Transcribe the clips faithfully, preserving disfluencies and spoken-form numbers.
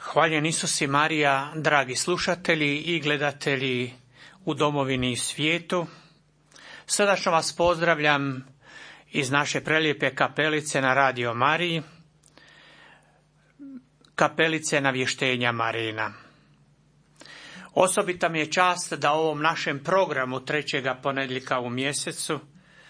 Hvaljen Isus i Marija, dragi slušatelji i gledatelji u domovini i svijetu. Srdačno vas pozdravljam iz naše prelijepe kapelice na Radio Mariji, kapelice Navještenja Marijina. Osobita mi je čast da u ovom našem programu trećega ponedjeljka u mjesecu,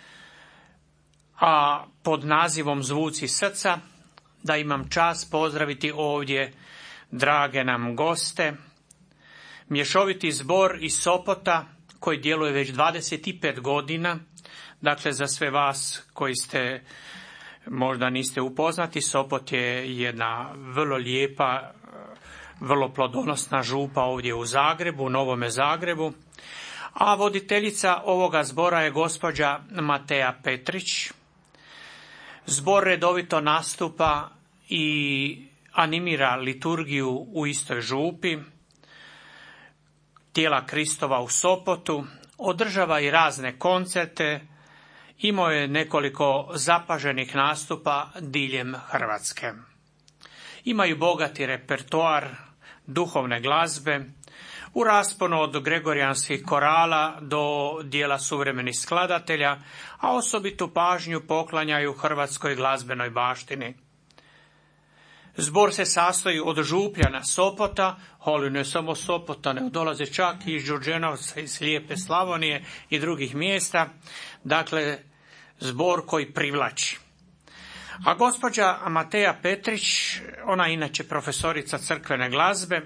a pod nazivom Zvuci srca, da imam čast pozdraviti ovdje drage nam goste, mješoviti zbor iz Sopota koji djeluje već dvadeset pet godina. Dakle, za sve vas koji ste, možda niste upoznati, Sopot je jedna vrlo lijepa, vrlo plodonosna župa ovdje u Zagrebu, u Novome Zagrebu. A voditeljica ovoga zbora je gospođa Matea Petrić. Zbor redovito nastupa i animira liturgiju u istoj župi, Tijela Kristova u Sopotu, održava i razne koncerte, imao je nekoliko zapaženih nastupa diljem Hrvatske. Imaju bogati repertoar duhovne glazbe, u rasponu od gregorijanskih korala do dijela suvremenih skladatelja, a osobitu pažnju poklanjaju hrvatskoj glazbenoj baštini. Zbor se sastoji od župljana Sopota, ali ne samo Sopota, ne dolaze čak i iz Đurđenovca, iz Lijepe Slavonije i drugih mjesta, dakle zbor koji privlači. A gospođa Matea Petrić, ona je inače profesorica crkvene glazbe,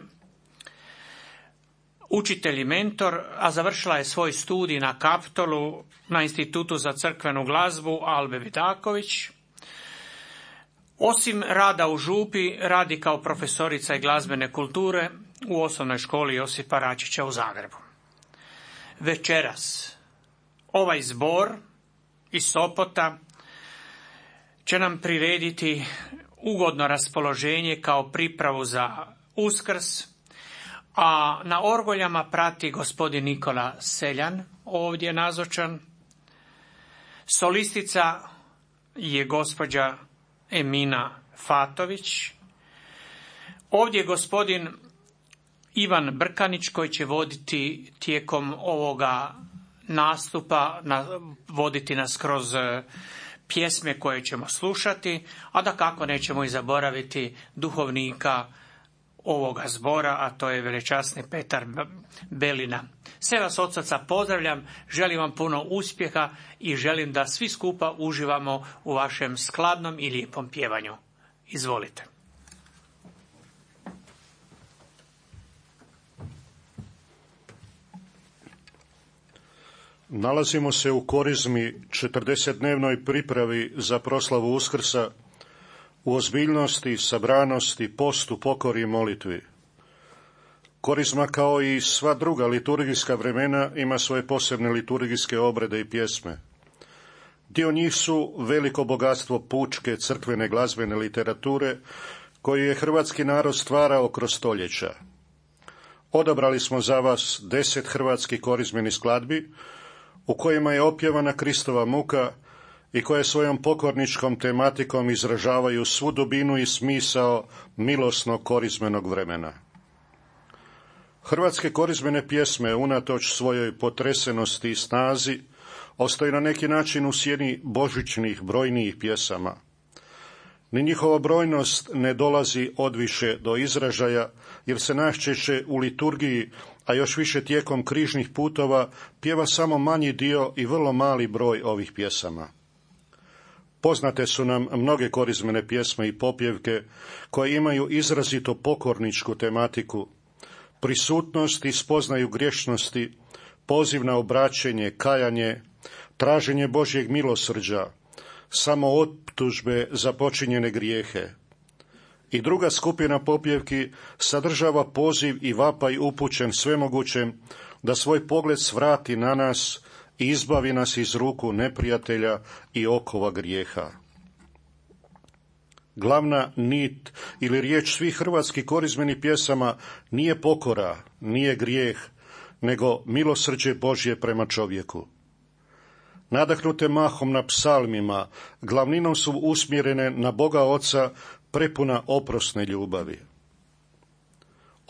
učitelj i mentor, a završila je svoj studij na Kaptolu na Institutu za crkvenu glazbu Albe Vidaković. Osim rada u župi, radi kao profesorica i glazbene kulture u osnovnoj školi Josipa Račića u Zagrebu. Večeras ovaj zbor iz Sopota će nam prirediti ugodno raspoloženje kao pripravu za Uskrs, a na orgoljama prati gospodin Nikola Seljan, ovdje nazočan. Solistica je gospođa Emina Fatović. Ovdje je gospodin Ivan Brkanić koji će voditi tijekom ovoga nastupa, voditi nas kroz pjesme koje ćemo slušati, a da kako nećemo i zaboraviti duhovnika ovoga zbora, a to je velečasni Petar Belina. Sve vas od srca pozdravljam, želim vam puno uspjeha i želim da svi skupa uživamo u vašem skladnom i lijepom pjevanju. Izvolite. Nalazimo se u korizmi četrdesetdnevnoj pripravi za proslavu Uskrsa, u ozbiljnosti, sabranosti, postu, pokori i molitvi. Korizma, kao i sva druga liturgijska vremena, ima svoje posebne liturgijske obrede i pjesme. Dio njih su veliko bogatstvo pučke crkvene glazbene literature koju je hrvatski narod stvarao kroz stoljeća. Odabrali smo za vas deset hrvatskih korizmenih skladbi u kojima je opjevana Kristova muka i koje svojom pokorničkom tematikom izražavaju svu dubinu i smisao milosnog korizmenog vremena. Hrvatske korizmene pjesme, unatoč svojoj potresenosti i snazi, ostaju na neki način u sjeni božićnih brojnijih pjesama. Ni njihova brojnost ne dolazi odviše do izražaja, jer se najčešće u liturgiji, a još više tijekom križnih putova, pjeva samo manji dio i vrlo mali broj ovih pjesama. Poznate su nam mnoge korizmene pjesme i popjevke koje imaju izrazito pokorničku tematiku, prisutnost i spoznaju griješnosti, poziv na obraćenje, kajanje, traženje Božjeg milosrđa, samo optužbe za počinjene grijehe. I druga skupina popjevki sadržava poziv i vapaj upućen svemogućem da svoj pogled svrati na nas i izbavi nas iz ruku neprijatelja i okova grijeha. Glavna nit ili riječ svih hrvatskih korizmenih pjesama nije pokora, nije grijeh, nego milosrđe Božje prema čovjeku. Nadahnute mahom na psalmima, glavninom su usmjerene na Boga Oca, prepuna oprosne ljubavi.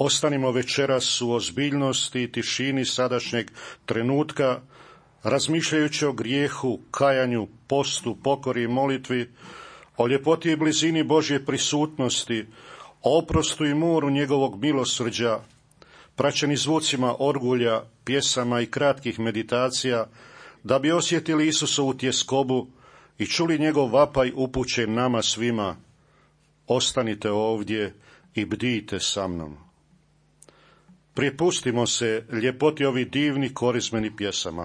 Ostanimo večeras u ozbiljnosti i tišini sadašnjeg trenutka, razmišljajući o grijehu, kajanju, postu, pokori i molitvi, o ljepoti i blizini Božje prisutnosti, o oprostu i moru njegovog milosrđa, praćeni zvucima orgulja, pjesama i kratkih meditacija, da bi osjetili Isusovu tjeskobu i čuli njegov vapaj upućen nama svima. Ostanite ovdje i bdijte sa mnom. Prepustimo se ljepoti ovih divnih korizmenih pjesama.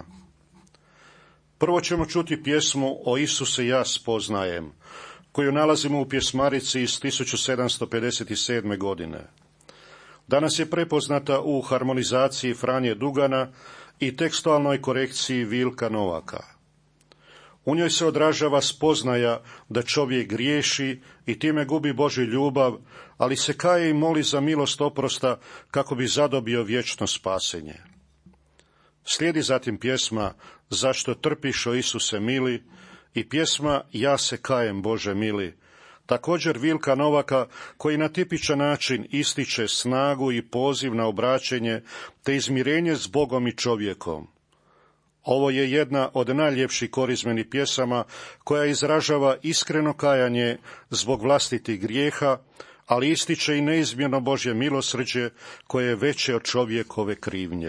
Prvo ćemo čuti pjesmu O Isuse ja spoznajem, koju nalazimo u pjesmarici iz tisuću sedamsto pedeset sedme. godine. Danas je prepoznata u harmonizaciji Franje Dugana i tekstualnoj korekciji Vilka Novaka. U njoj se odražava spoznaja da čovjek griješi i time gubi Božju ljubav, ali se kaje i moli za milost oprosta kako bi zadobio vječno spasenje. Slijedi zatim pjesma Zašto trpiš, o Isuse mili, i pjesma Ja se kajem, Bože mili, također Vilka Novaka, koji na tipičan način ističe snagu i poziv na obraćenje te izmirenje s Bogom i čovjekom. Ovo je jedna od najljepših korizmenih pjesama koja izražava iskreno kajanje zbog vlastitih grijeha, ali ističe i neizmjerno Božje milosrđe koje je veće od čovjekove krivnje.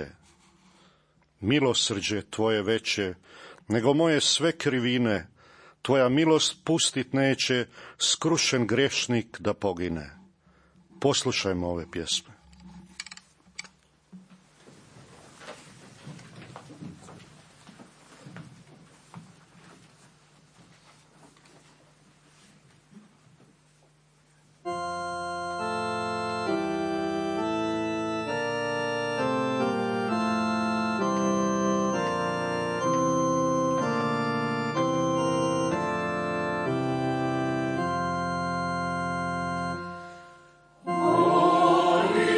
Milosrđe tvoje veće nego moje sve krivine, tvoja milost pustit neće skrušen grešnik da pogine. Poslušajmo ove pjesme. Glory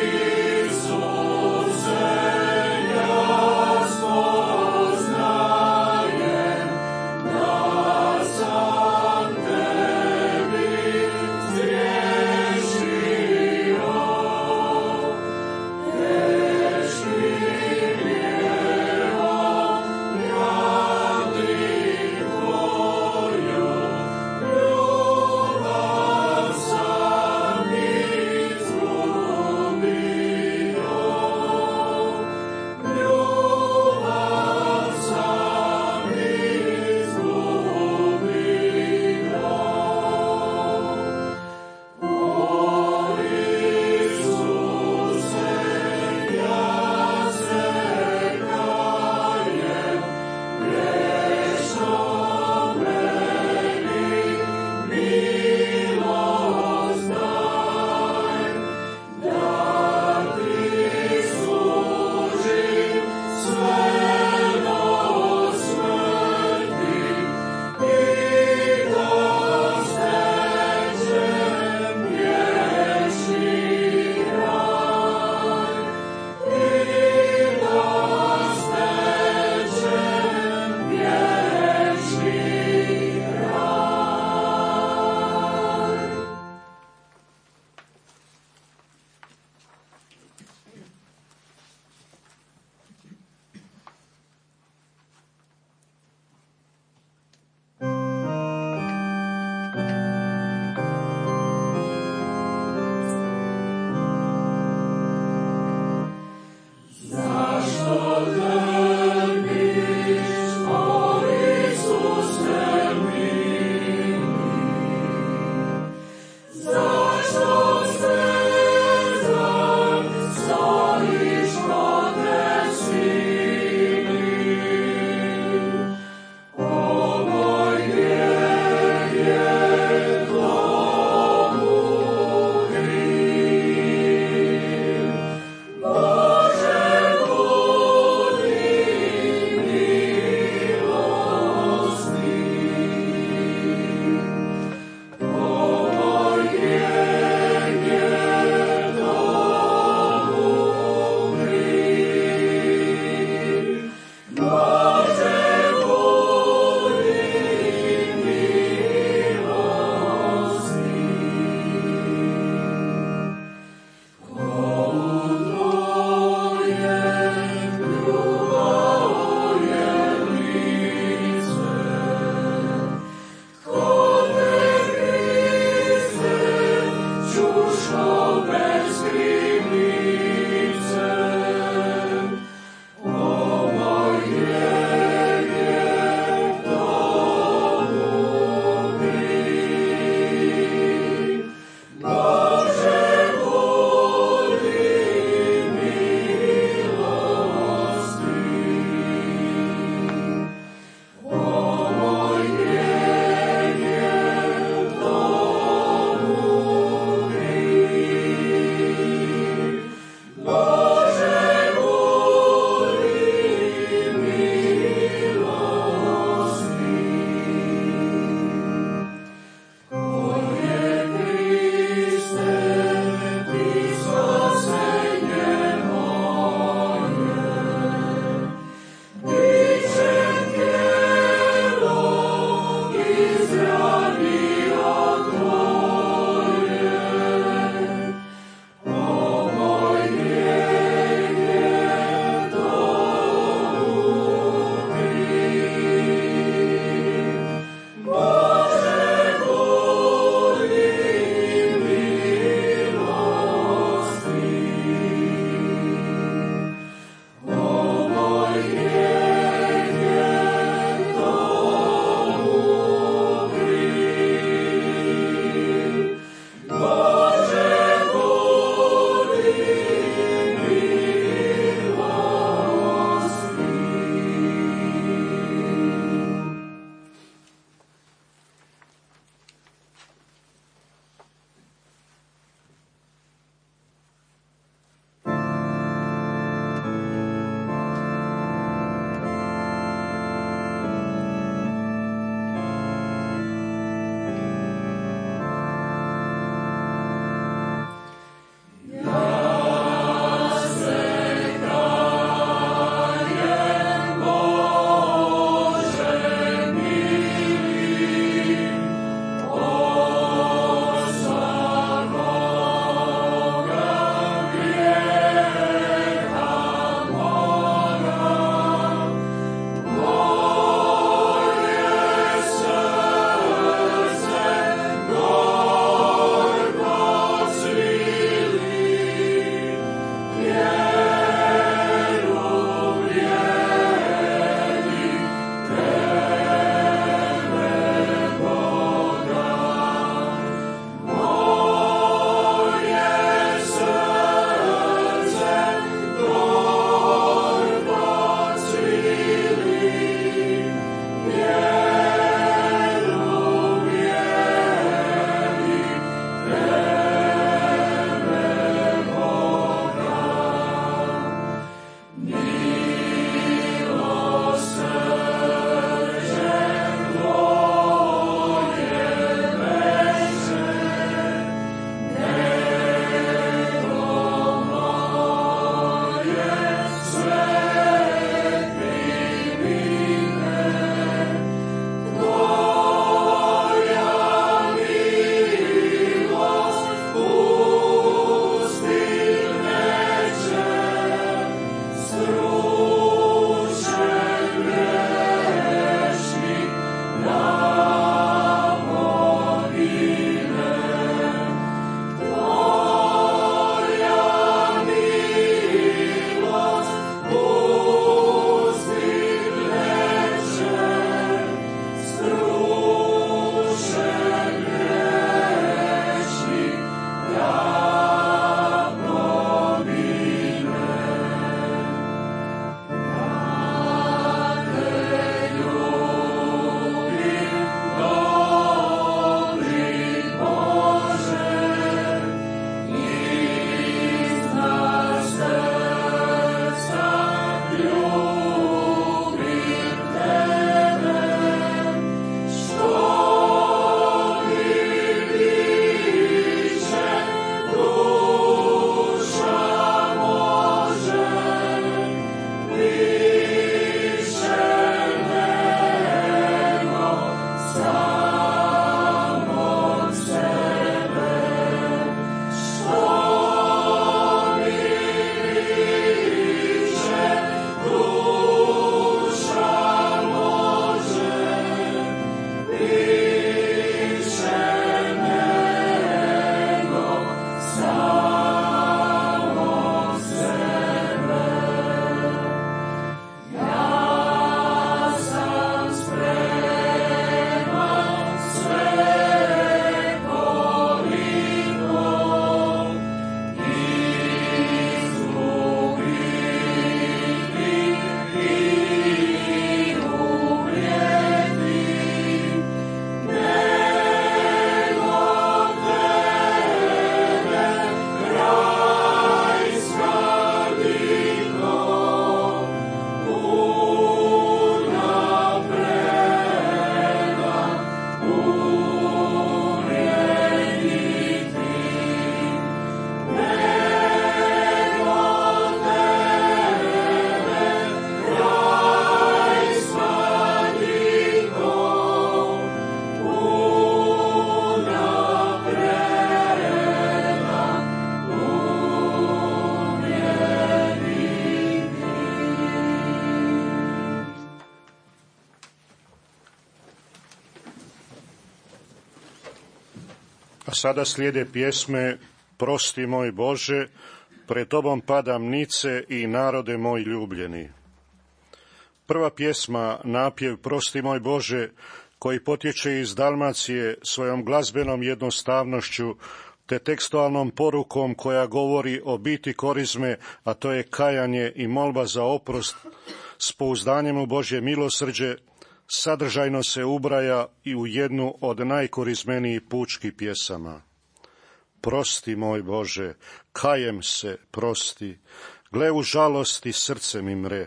Sada slijede pjesme Prosti moj Bože, pred tobom padam nice i narode moj ljubljeni. Prva pjesma, napjev Prosti moj Bože, koji potječe iz Dalmacije svojom glazbenom jednostavnošću te tekstualnom porukom koja govori o biti korizme, a to je kajanje i molba za oprost s pouzdanjem u Božje milosrđe, sadržajno se ubraja i u jednu od najkorizmenijih pučkih pjesama. Prosti moj Bože, kajem se, prosti, gle u žalosti srce mi mre.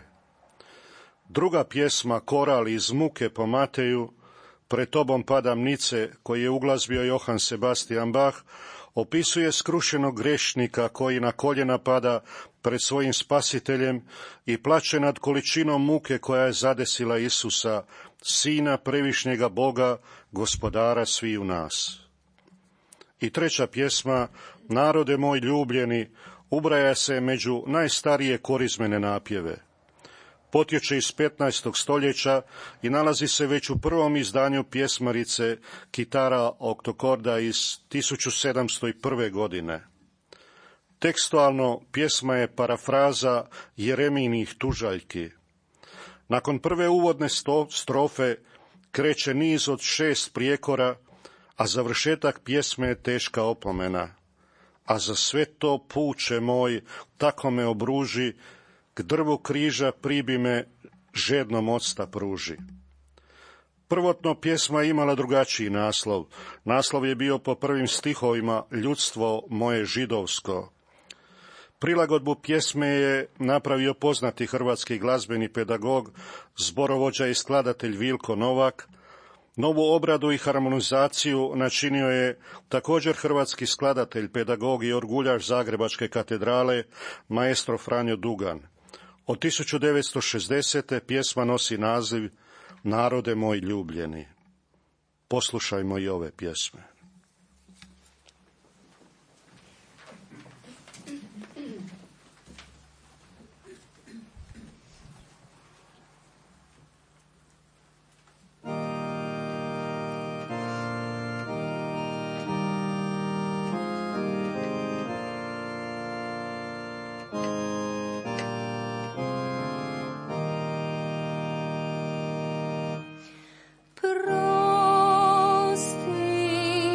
Druga pjesma, koral iz muke po Mateju, pred tobom padam nice, koji je uglazbio Johann Sebastian Bach, opisuje skrušenog grešnika koji na koljena pada pred svojim spasiteljem i plače nad količinom muke koja je zadesila Isusa, Sina previšnjega Boga, gospodara sviju nas. I treća pjesma, narode moj ljubljeni, ubraja se među najstarije korizmene napjeve. Potječe iz petnaestog stoljeća i nalazi se već u prvom izdanju pjesmarice Kitara oktokorda iz tisuću sedamsto prve. godine. Tekstualno pjesma je parafraza Jeremijinih tužaljki. Nakon prve uvodne strofe kreće niz od šest prijekora, a završetak pjesme je teška opomena. A za sve to, puče moj, tako me obruži, k drvu križa pribi me, žednom octa pruži. Prvotno pjesma je imala drugačiji naslov. Naslov je bio po prvim stihovima Ljudstvo moje židovsko. Prilagodbu pjesme je napravio poznati hrvatski glazbeni pedagog, zborovođa i skladatelj Vilko Novak. Novu obradu i harmonizaciju načinio je također hrvatski skladatelj, pedagog i orguljaš Zagrebačke katedrale, maestro Franjo Dugan. Od tisuću devetsto šezdesete. pjesma nosi naziv Narode moj ljubljeni. Poslušajmo i ove pjesme. Prosti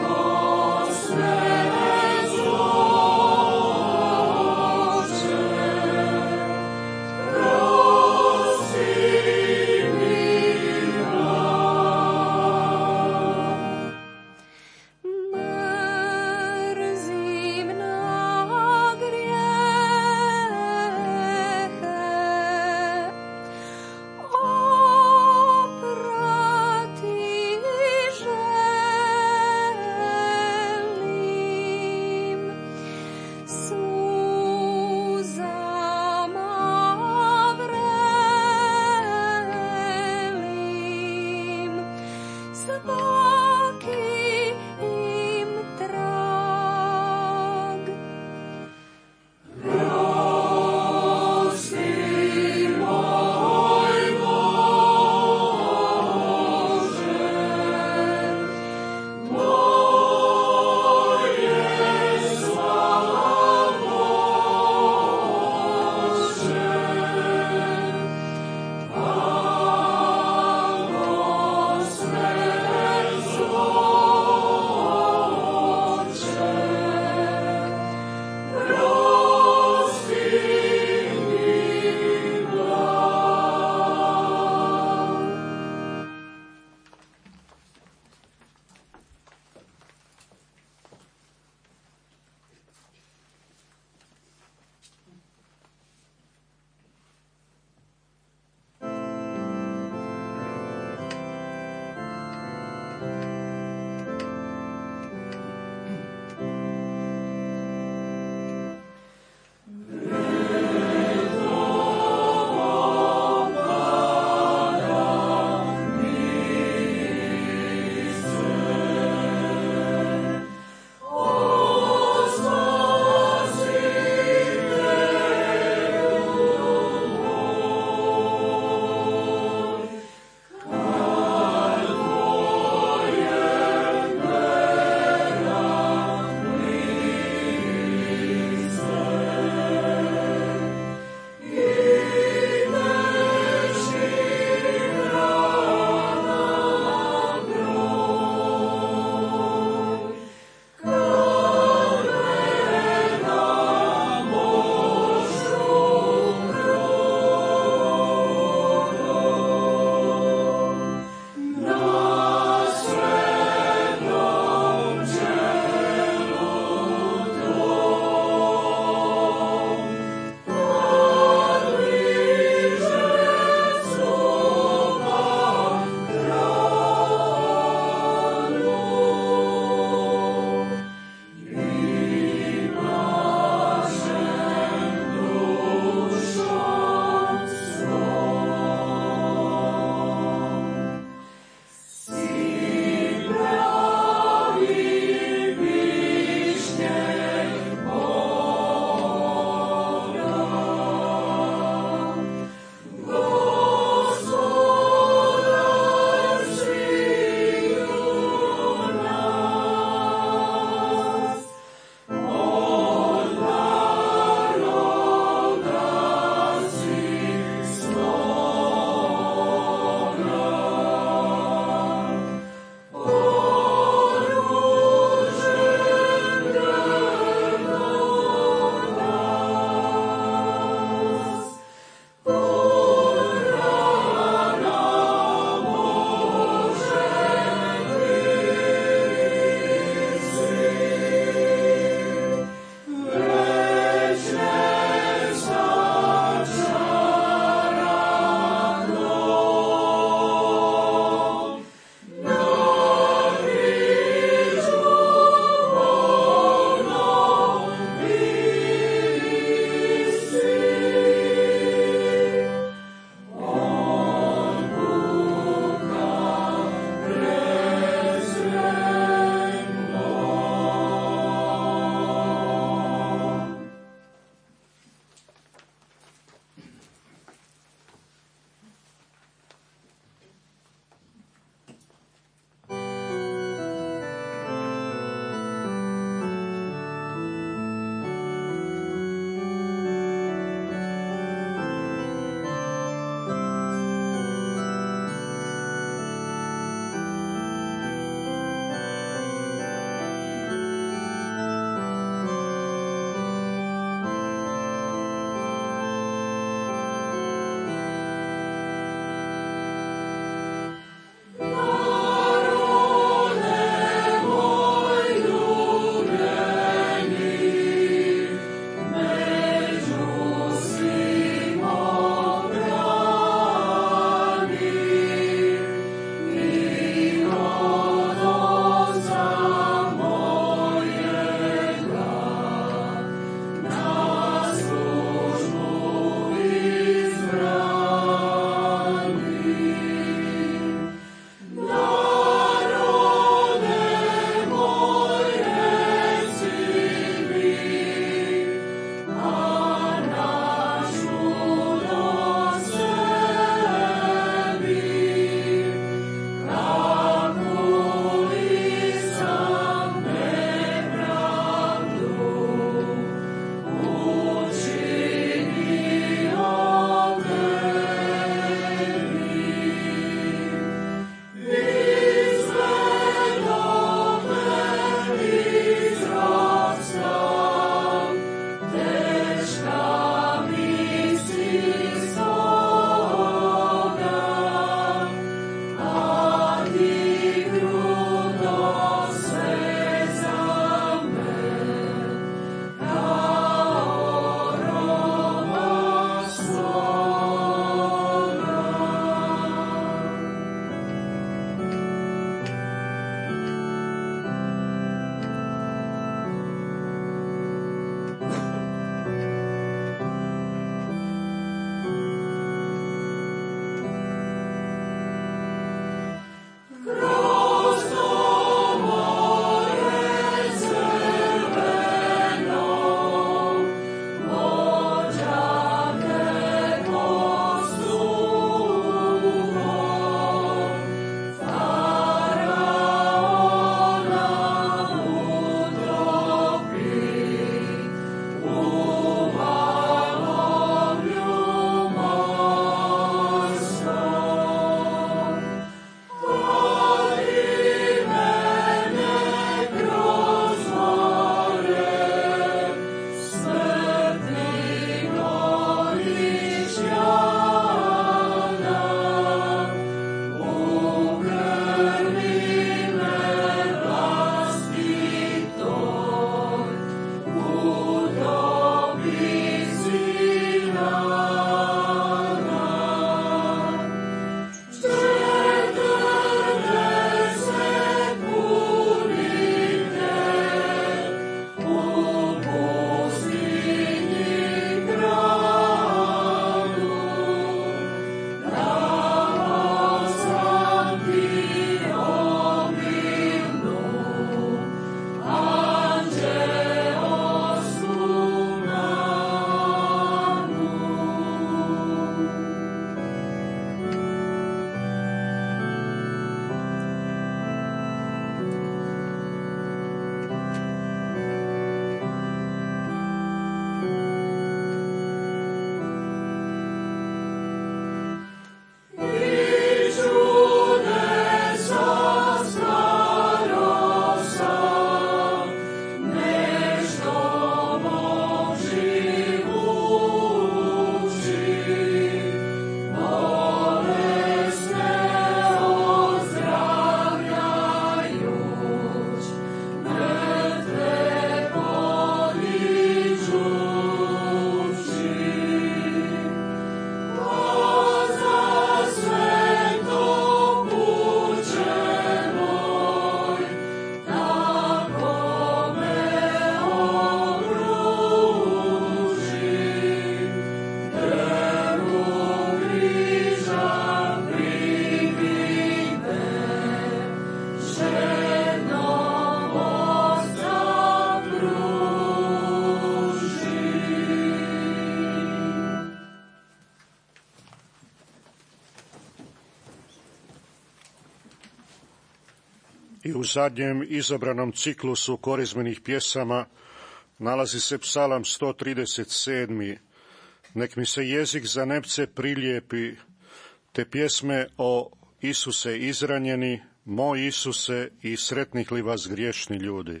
u zadnjem izabranom ciklusu korizmenih pjesama nalazi se psalam sto trideset sedam. Nek mi se jezik za nepce prilijepi, te pjesme o Isuse izranjeni, moj Isuse i sretnih li vas griješni ljudi.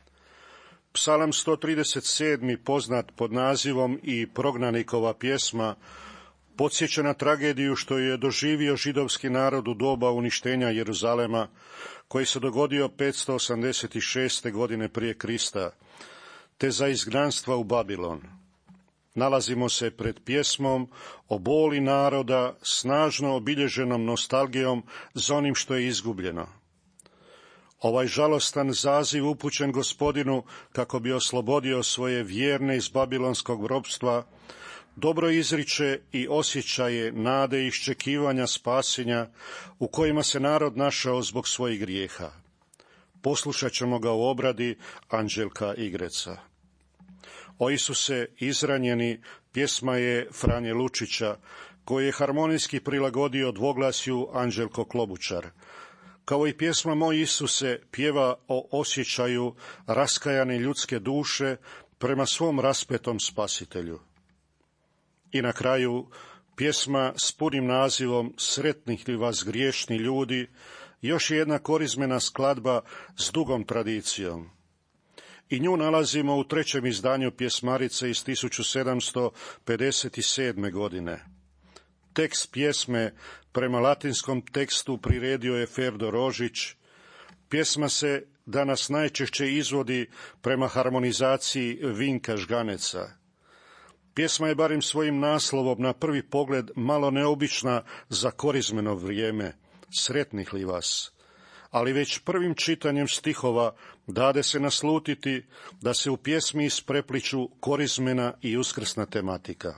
Psalam sto trideset sedam, poznat pod nazivom i prognanikova pjesma, podsjeća na tragediju što je doživio židovski narod u doba uništenja Jeruzalema, koji se dogodio petsto osamdeset šeste. godine prije Krista, te za izgnanstva u Babilon. Nalazimo se pred pjesmom o boli naroda, snažno obilježenom nostalgijom za onim što je izgubljeno. Ovaj žalostan zaziv upućen Gospodinu kako bi oslobodio svoje vjerne iz babilonskog ropstva, dobro izriče i osjećaje nade i iščekivanja spasenja u kojima se narod našao zbog svojih grijeha. Poslušat ćemo ga u obradi Anđelka Igreca. O Isuse izranjeni pjesma je Franje Lučića, koji je harmonijski prilagodio dvoglasju Anđelko Klobučar. Kao i pjesma Moj Isuse pjeva o osjećaju raskajane ljudske duše prema svom raspetom spasitelju. I na kraju pjesma s punim nazivom Sretnih li vas griješni ljudi, još je jedna korizmena skladba s dugom tradicijom. I nju nalazimo u trećem izdanju pjesmarice iz tisuću sedamsto pedeset sedme. godine. Tekst pjesme prema latinskom tekstu priredio je Ferdo Rožić. Pjesma se danas najčešće izvodi prema harmonizaciji Vinka Žganeca. Pjesma je barem svojim naslovom na prvi pogled malo neobična za korizmeno vrijeme, sretnih li vas, ali već prvim čitanjem stihova dade se naslutiti da se u pjesmi isprepliču korizmena i uskrsna tematika.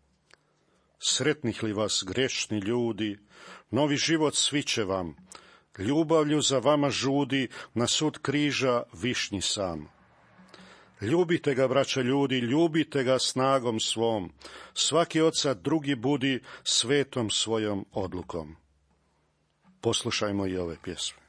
Sretnih li vas grešni ljudi, novi život sviće vam, ljubavlju za vama žudi na sud križa višnji sam. Ljubite ga, braća ljudi, ljubite ga snagom svom, svaki od sad drugi budi svetom svojom odlukom. Poslušajmo i ove pjesme.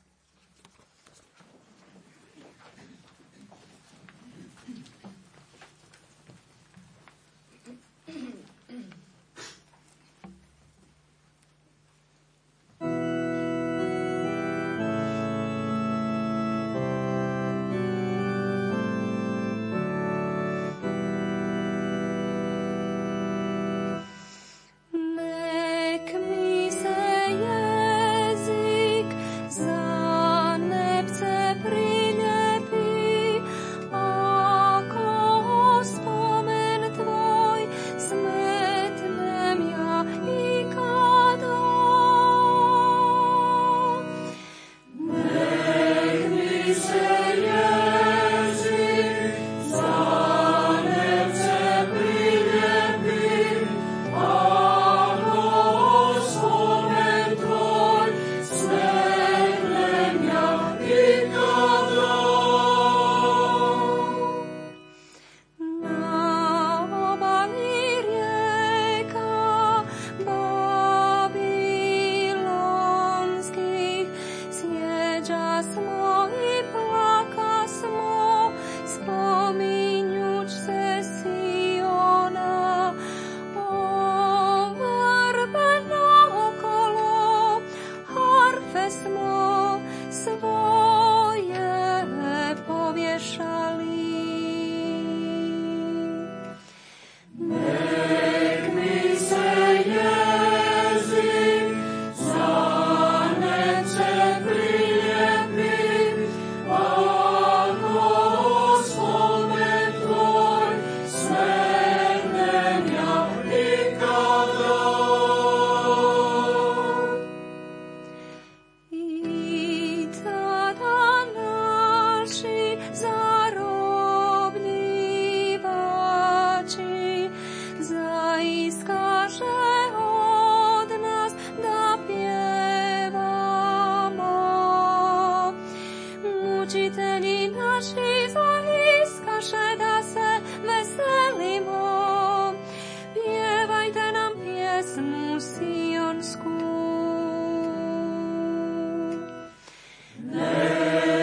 Sion school.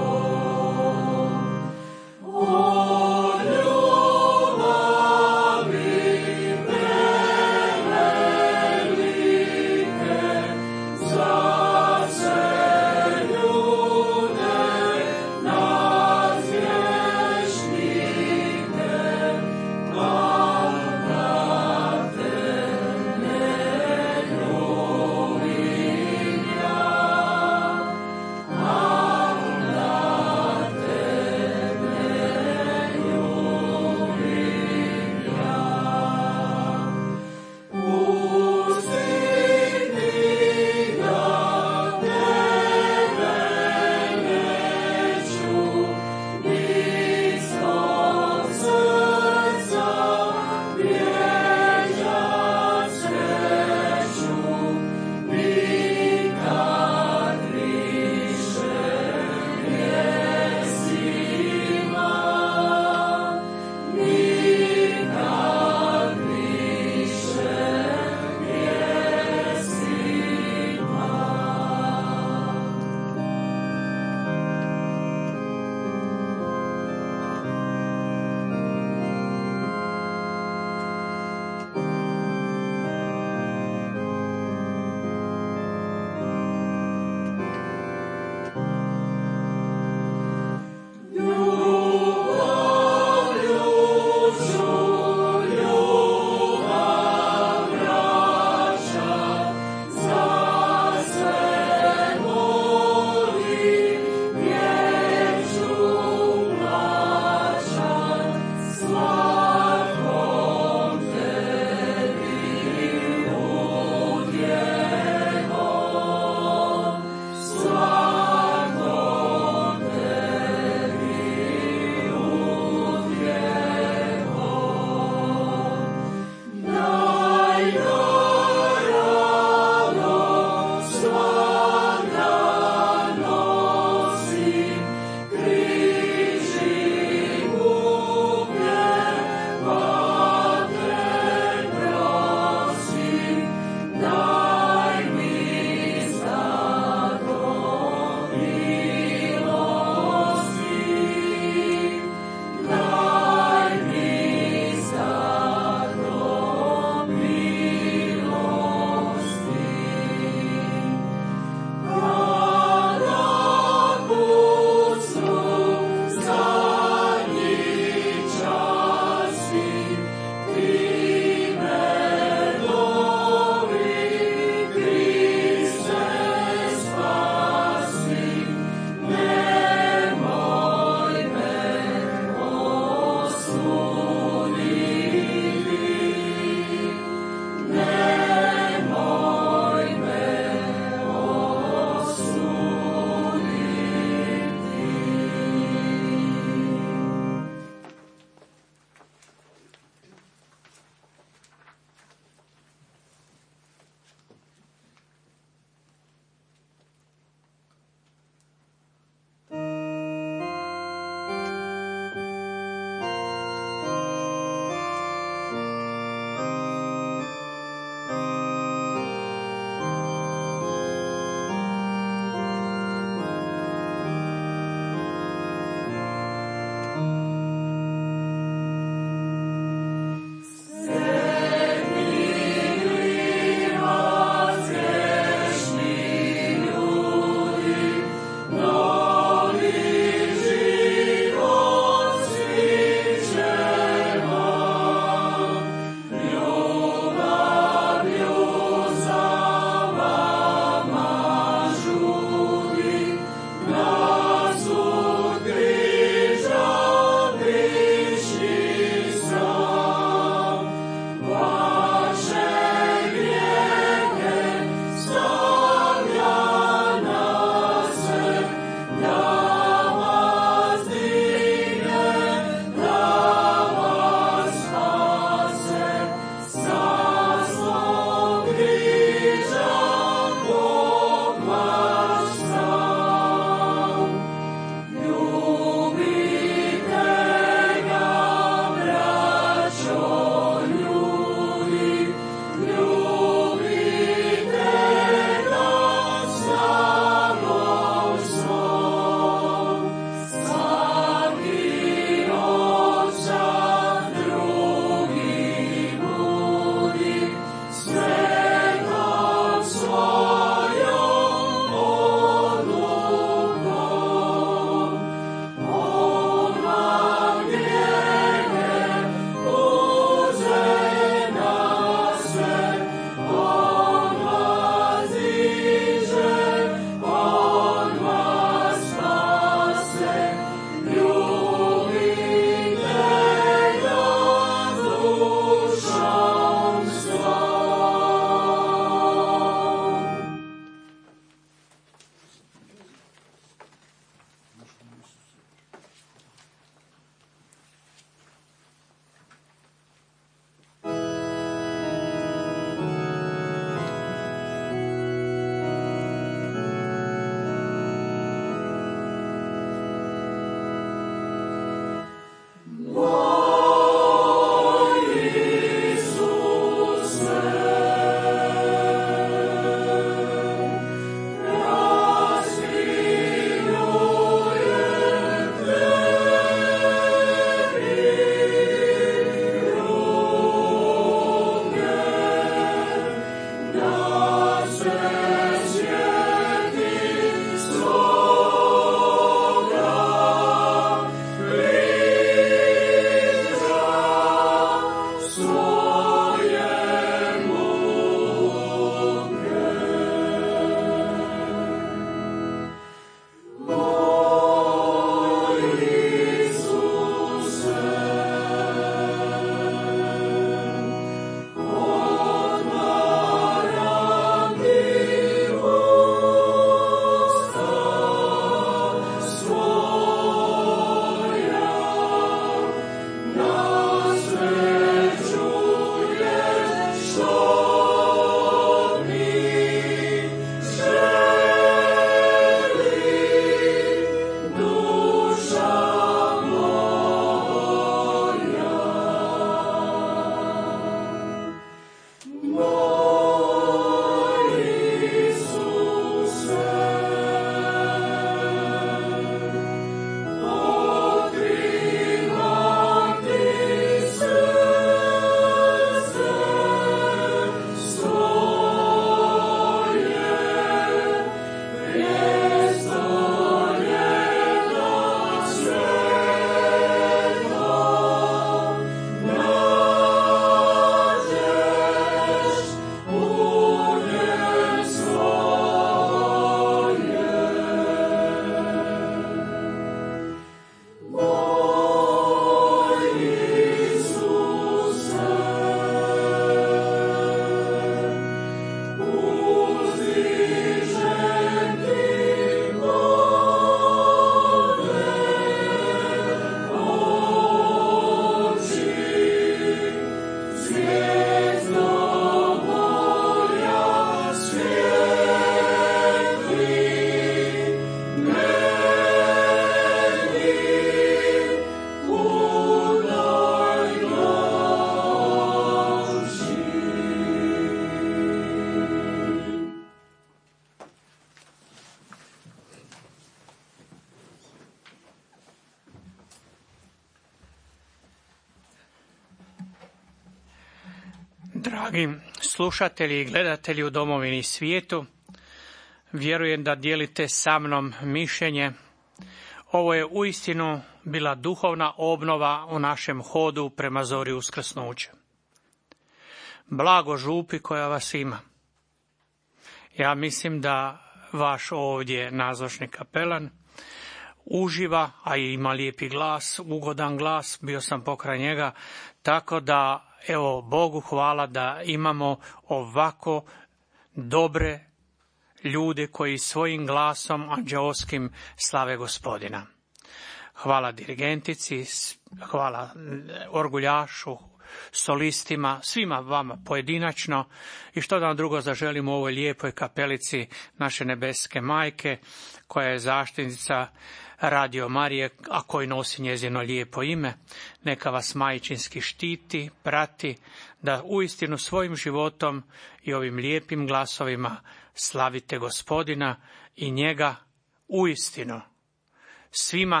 Dragi slušatelji i gledatelji u domovini i svijetu, vjerujem da dijelite sa mnom mišljenje. Ovo je uistinu bila duhovna obnova u našem hodu prema zori uskrsnuća. Blago župi koja vas ima. Ja mislim da vaš ovdje nazočni kapelan uživa, a i ima lijepi glas, ugodan glas, bio sam pokraj njega, tako da evo, Bogu hvala da imamo ovako dobre ljude koji svojim glasom anđeoskim slave Gospodina. Hvala dirigentici, hvala orguljašu, solistima, svima vama pojedinačno i što da vam drugo zaželim u ovoj lijepoj kapelici naše nebeske majke, koja je zaštitnica Radio Marije, a koji nosi njezino lijepo ime. Neka vas majčinski štiti, prati, da uistinu svojim životom i ovim lijepim glasovima slavite Gospodina i njega uistinu svima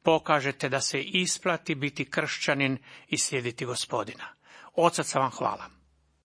pokažete da se isplati biti kršćanin i slijediti Gospodina. Od srca vam hvala.